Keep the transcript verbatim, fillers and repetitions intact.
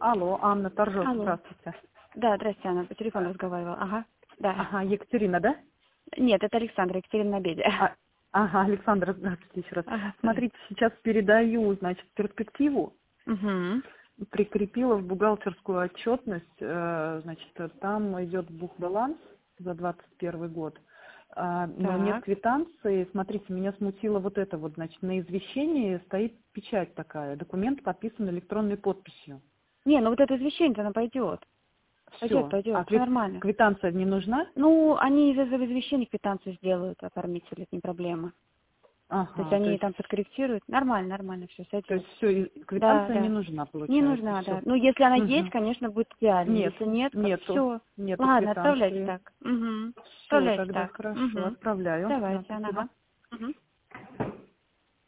Алло, Анна Торжок, Алло. здравствуйте. Да, здрасте, Анна, по телефону разговаривала. Ага, да. Ага, Екатерина, да? Нет, это Александра, Екатерина на обеде. А, ага, Александра, здравствуйте еще раз. Ага, Смотрите, сейчас передаю, значит, перспективу. Угу. Прикрепила в бухгалтерскую отчетность, э, значит, там идет бухбаланс за двадцать первый год, а, но нет Так. квитанции. Смотрите, меня смутило вот это вот, значит, на извещении стоит печать такая, документ подписан электронной подписью. Не, ну вот это извещение-то оно пойдет. Пойдет, Все. А пойдет, все квит- нормально. квитанция не нужна? Ну, они из этого извещения квитанцию сделают, оформители, это не проблема. То есть Ага, то они есть, там подкорректируют. Нормально, нормально, все то сойдет. есть все, Да, квитанция не да. нужна, Не получается, нужна, все. да. Ну, если она есть, Угу. конечно, будет идеально. Нет, Если нет, как нету, все. нету Ладно, отправляйте квитанции. так. Угу. Все, Отправляйте тогда так. хорошо, Угу. отправляю. Да, Давайте, спасибо. ага. Угу.